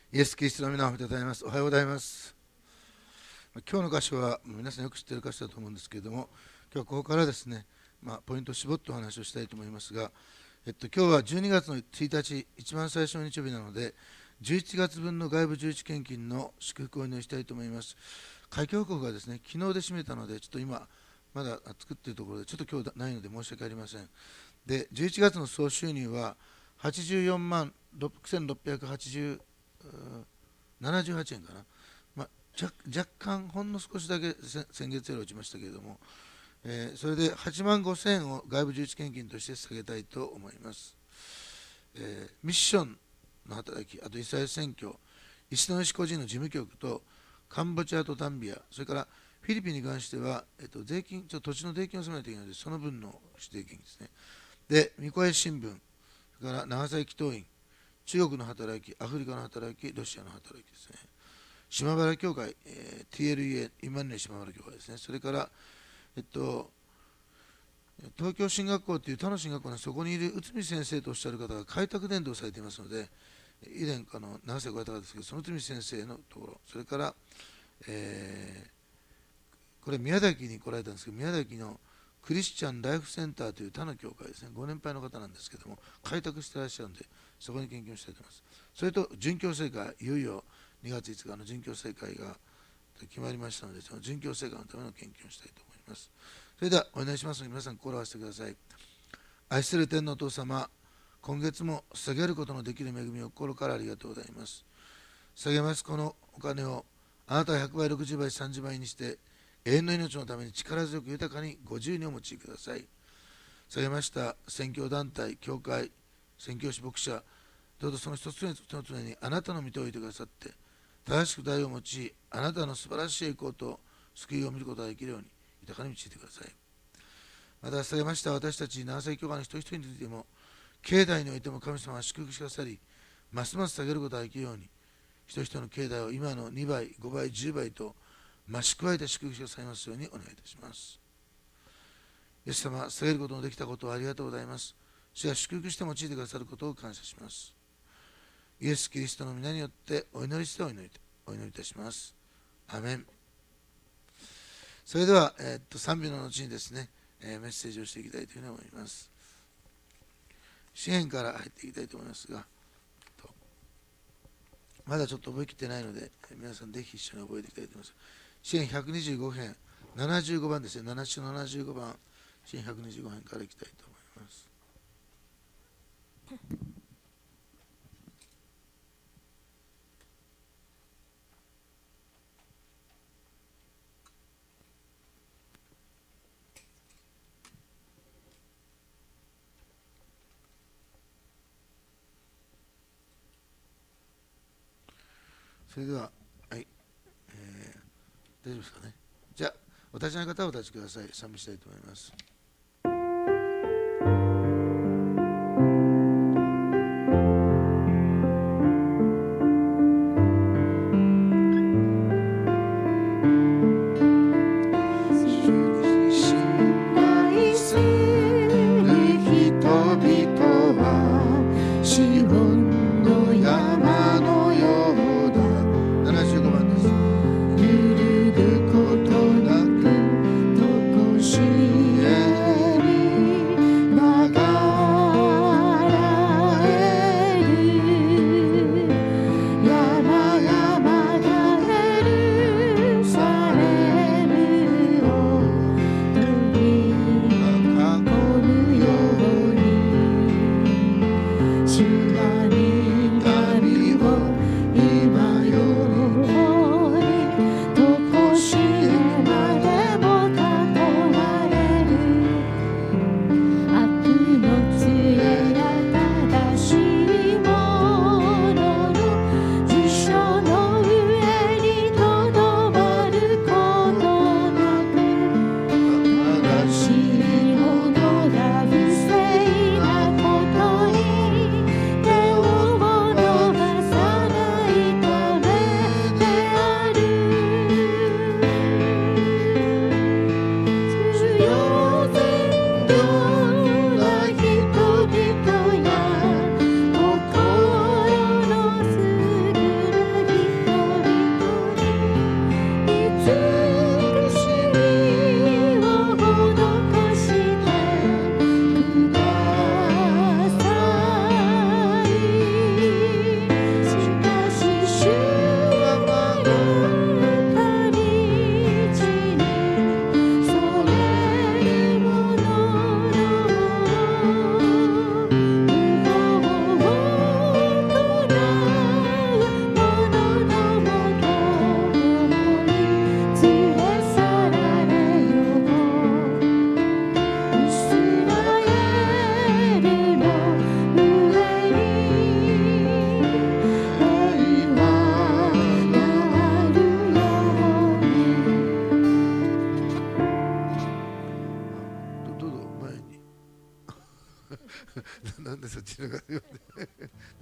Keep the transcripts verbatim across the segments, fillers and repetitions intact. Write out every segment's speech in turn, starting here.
イエス・キリストの皆を褒めたたえます。おはようございます。今日の箇所は皆さんよく知っている箇所だと思うんですけれども、今日はここからですね、まあ、ポイントを絞ってお話をしたいと思いますが、えっと、今日はじゅうにがつのついたち、一番最初の日曜日なので、じゅういちがつぶんの外部十一献金の祝福をお祈りしたいと思います。会計報告がですね、昨日で閉めたので、ちょっと今、まだ作っているところで、ちょっと今日ないので申し訳ありません。で、じゅういちがつの総収入は、はちじゅうよんまんろくせんろっぴゃくはちじゅうななじゅうはちえんかな、まあ、若, 若干ほんの少しだけ先月より落ちましたけれども、えー、それではちまんごせんえんを外部十一献金として下げたいと思います。えー、ミッションの働き、あとイスラエル選挙、石の石個人の事務局とカンボジアとザンビア、それからフィリピンに関しては、えっと、税金、ちょっと土地の税金を納めないといけないので、その分の指定金ですね。で、三越新聞、それから長崎党員、中国の働き、アフリカの働き、ロシアの働きですね。島原協会、えー、ティーエルイーエー、イマヌエル島原協会ですね。それから、えっと、東京進学校という他の進学校のそこにいる内海先生とおっしゃる方が開拓伝道されていますので、以前、あの長瀬ごやった方ですけど、その内海先生のところ、それから、えー、これ宮崎に来られたんですけど、宮崎のクリスチャンライフセンターという他の教会ですね、ご年配の方なんですけども、開拓していらっしゃるので、そこに献金をしたいと思います。それと、準教聖会、いよいよにがついつかの準教聖会が決まりましたので、その準教聖会のための献金をしたいと思います。それでは、お願いしますので、皆さん、心を合わせてください。愛する天のお父様、今月も下げることのできる恵みを心からありがとうございます。下げますこのお金を、あなたはひゃくばい、ろくじゅうばい、さんじゅうばいにして、永遠の命のために力強く豊かにご自由にお持ちください。下げました宣教団体、教会、宣教師牧者、どうぞその一つ一つにあなたの御手を置いてくださって、正しく代を持ち、あなたの素晴らしい栄光と救いを見ることができるように、豊かに導いてください。また、下げました私たち長崎教会の一人一人についても、境内においても神様は祝福してくださり、ますます下げることができるように、一人一人の境内を今のにばい、ごばい、じゅうばいと、増し加えて祝福してくださいますようにお願いいたします。イエス様、下げることのできたことをありがとうございます。主が祝福して用いてくださることを感謝します。イエス・キリストの皆によってお祈りしてお祈りお祈りいたします。アメン。それでは、えー、っと賛美の後にですね、えー、メッセージをしていきたいというふうに思います。詩編から入っていきたいと思いますが、まだちょっと覚えきってないので、皆さんぜひ一緒に覚えていきたいと思います。詩編ひゃくにじゅうご編、ななじゅうごばんですね、ななしゅうななじゅうごばん、詩編ひゃくにじゅうご編からいきたいと思います。それでは、はい、えー、大丈夫ですかね。じゃあ、お立ちの方はお立ちください。賛美したいと思います。 主が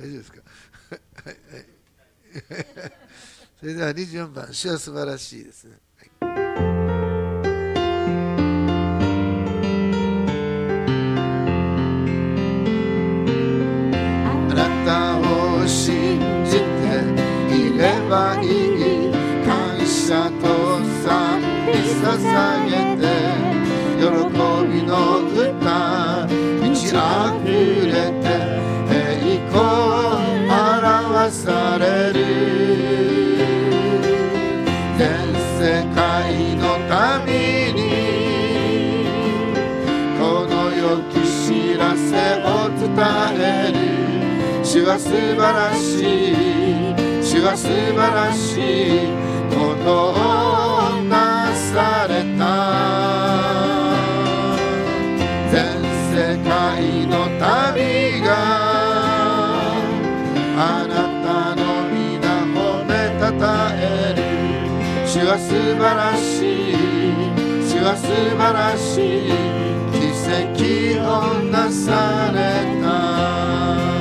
大丈夫ですかはいはい。それではにじゅうよんばん、主は素晴らしいですね。はい、あなたを信じていればいい、感謝と賛美捧げて、喜びの歌満ち溢れて、栄光表される。全世界の民にこの良き知らせを伝える。主は素晴らしい、主は素晴らしいことをなされた。全世界の民があなたの皆褒めたたえる。主は素晴らしい、主は素晴らしい奇跡をなされた。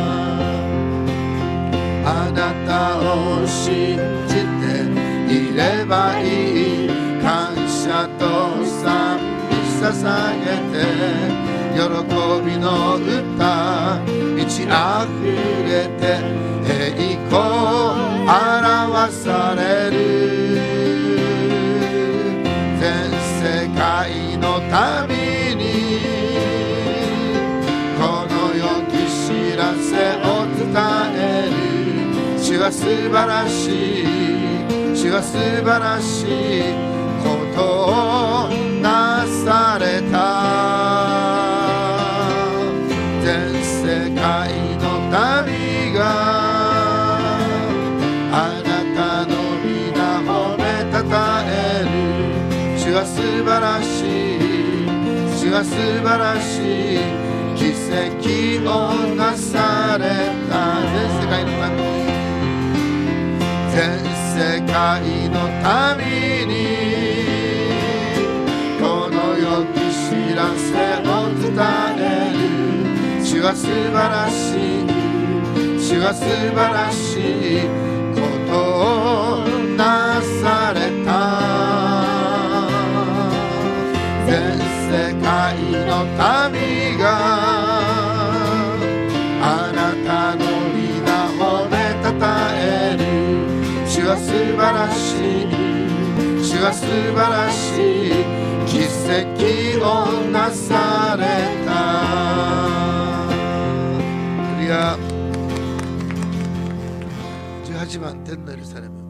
あなたを信じていればいい、感謝と賛美捧げて、喜びの歌満ち溢れて、栄光表される。全世界の民にこの良き知らせを伝える。主は素晴らしい、主は素晴らしいことをなされた。全世界の民があなたの皆褒めたたえる。主は素晴らしい、主は素晴らしい奇跡をなされた。全世界の民、全世界の民にこの良き知らせを伝える。主は素晴らしい、主は素晴らしいことをなされた。全世界の民があなたの皆褒めたたえる。主は素晴らしい、主は素晴らしい奇跡をなされた。クリア。じゅうはちばん、天のエルサレム。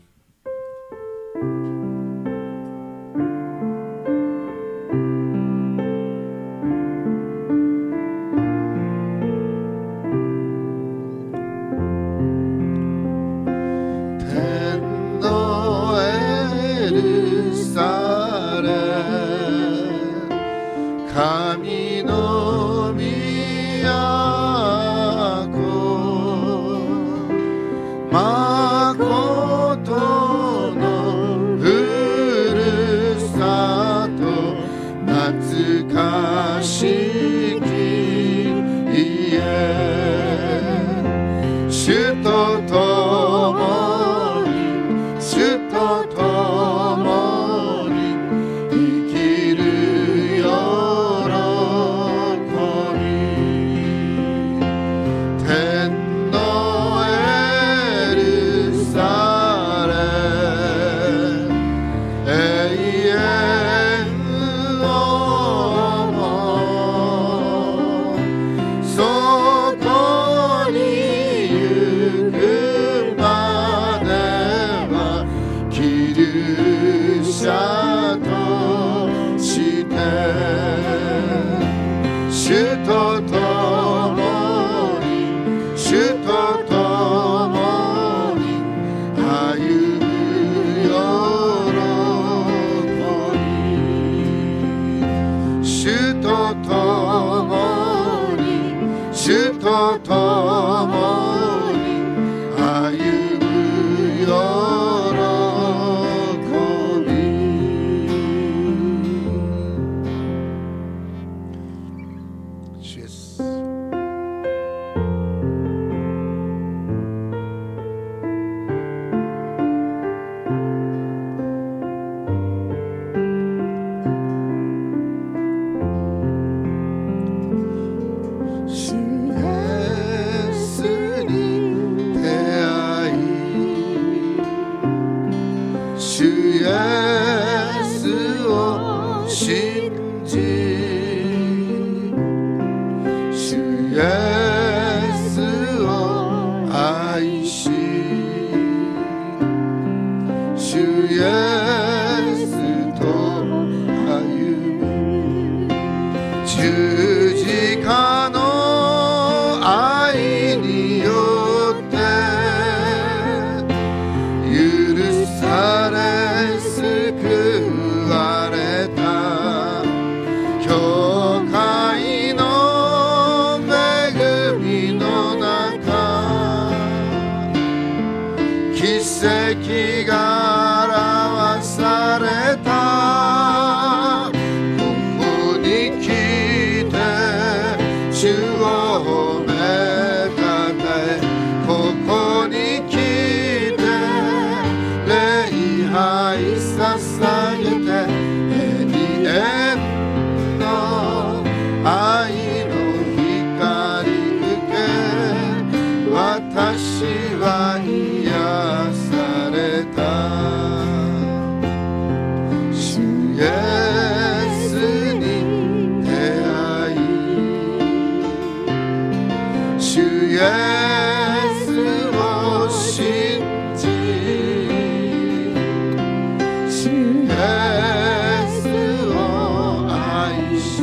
神の都、まことのふるさと、懐かしき家、主と共に、主と共に生きるよそこに行く跡が表された。ここに来て主をめたたえ、ここに来て礼拝捧げて、永遠の愛の光受け、私は癒された。主イエスに出会い、主イエスを信じ、主イエスを愛し、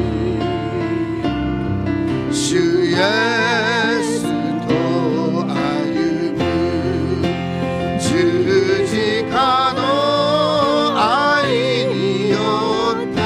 主イエスと歩む、十字架の愛によって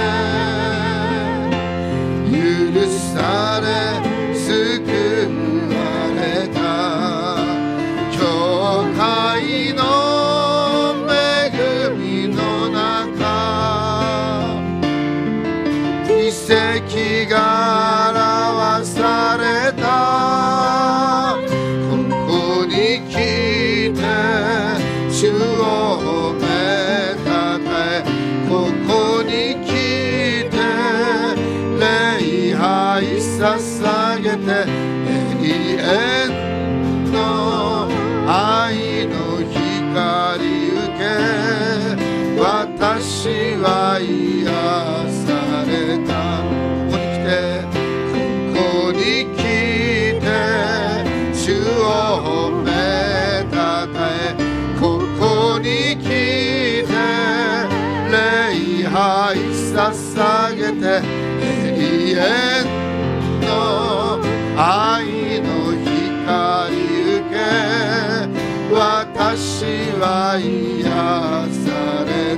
許され救われた。教会の恵みの中、奇跡が表された。ここに来て主をめたたえ、ここに来て礼拝捧げて、永遠の愛の光受け、私は癒された。ここに来て主をめたたえ、ここに来て礼拝捧げて、永遠の愛の光受け、私は癒され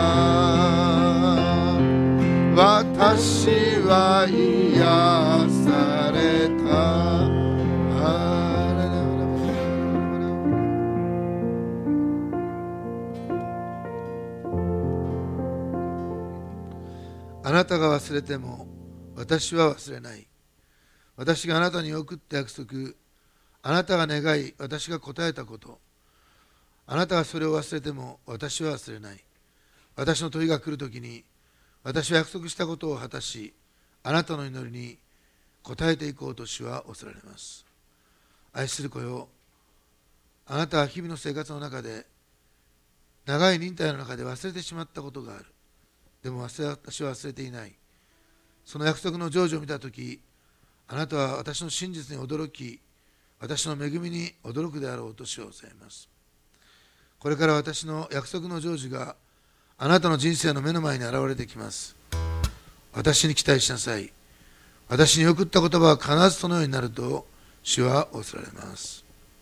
た。私は癒された。あなたが忘れても私は忘れない。私があなたに送った約束、あなたが願い私が答えたこと、あなたがそれを忘れても私は忘れない。私の時が来るときに私は約束したことを果たし、あなたの祈りに応えていこうと主は恐れられます。愛する子よ、あなたは日々の生活の中で、長い忍耐の中で忘れてしまったことがある。でも私は忘れていない。その約束の成就を見たとき、あなたは私の真実に驚き、私の恵みに驚くであろうと主は教えます。これから私の約束の成就があなたの人生の目の前に現れてきます。私に期待しなさい。私に送った言葉は必ずそのようになると主は恐れられます。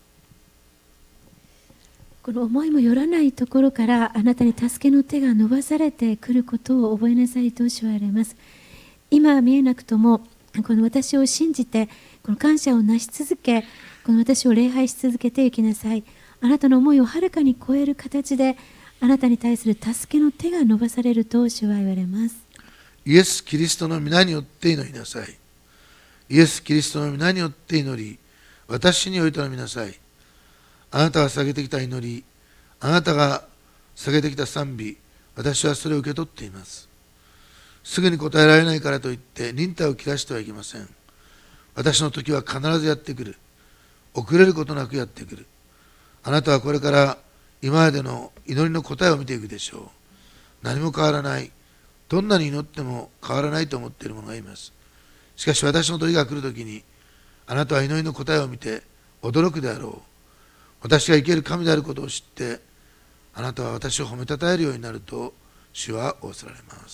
この思いもよらないところからあなたに助けの手が伸ばされてくることを覚えなさいと主は言われます。今は見えなくとも、この私を信じてこの感謝をなし続け、この私を礼拝し続けていきなさい。あなたの思いをはるかに超える形であなたに対する助けの手が伸ばされると主は言われます。 イエス・キリストの皆によって祈りなさい。イエス・キリストの皆によって祈り、私においてみなさい。あなたが下げてきた祈り、あなたが下げてきた賛美、私はそれを受け取っています。すぐに答えられないからといって忍耐を切らしてはいけません。私の時は必ずやってくる。遅れることなくやってくる。あなたはこれから今までの祈りの答えを見ていくでしょう。何も変わらない。どんなに祈っても変わらないと思っている者がいます。しかし私の時が来るときに、あなたは祈りの答えを見て驚くであろう。私が生ける神であることを知って、あなたは私を褒めたたえるようになると主は仰せられます。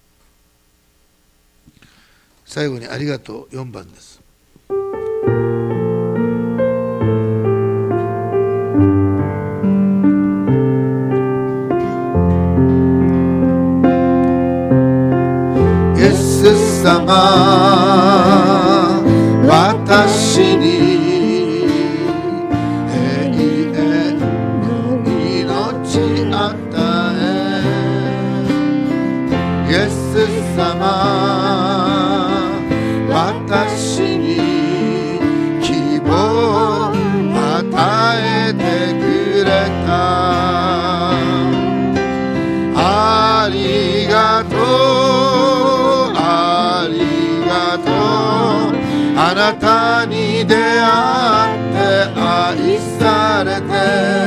最後にありがとうよんばんです。イエス様、私に永遠の愛されて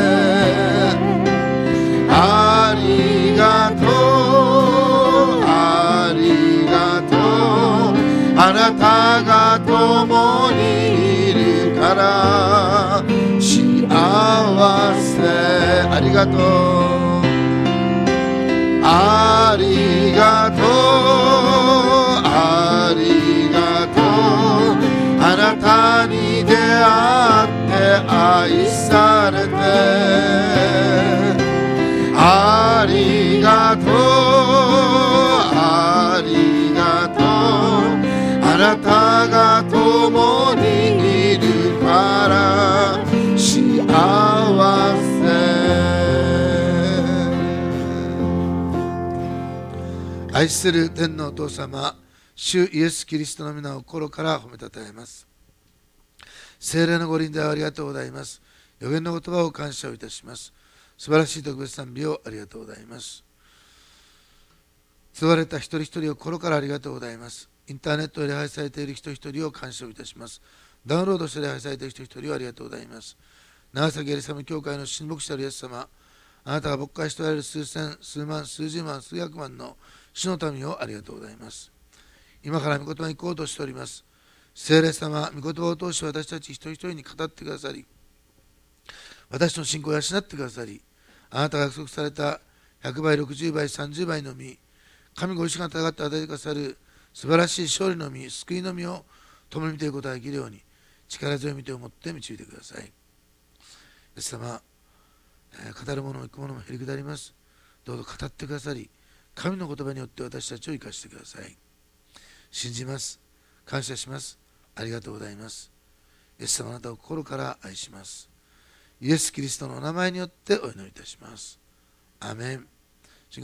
ありがとうありがとうあなたが共にいるから幸せありがとうありがとうありがとうあなたに出会って愛されてありがとうありがとうあなたが共にいるから幸せ愛する天のお父様、主イエス・キリストの皆を心から褒めたたえます。聖霊のご臨在をありがとうございます。予言の言葉を感謝をいたします。素晴らしい特別賛美をありがとうございます。救われた一人一人を心からありがとうございます。インターネットで礼拝されている人一人を感謝をいたします。ダウンロードして礼拝されている人一人をありがとうございます。長崎エリサム教会の神牧師たるイエス様、あなたが牧会しておられる数千、数万、数十万、数百万の主の民をありがとうございます。今から御言葉に行こうとしております。聖霊様、御言葉を通して私たち一人一人に語ってくださり、私の信仰を養ってくださり、あなたが約束されたひゃくばい、ろくじゅうばい、さんじゅうばいの実、神ご自身が戦って与えてくださる素晴らしい勝利の実、救いの実を共に見ていくことができるように、力強い御手を持って導いてください。イエス様、語る者も行く者もへりくだります。どうぞ語ってくださり、神の言葉によって私たちを生かしてください。信じます。感謝します。ありがとうございます。イエス様、あなたを心から愛します。イエス・キリストのお名前によってお祈りいたします。アーメン。